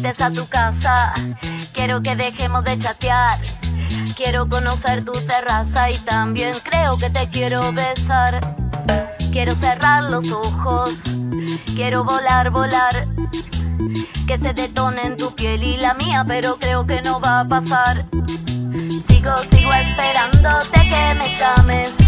invites a tu casa. Quiero que dejemos de chatear. Quiero conocer tu terraza y también creo que te quiero besar. Quiero cerrar los ojos, quiero volar, volar. Que se detonen tu piel y la mía, pero creo que no va a pasar. Sigo esperándote que me llames.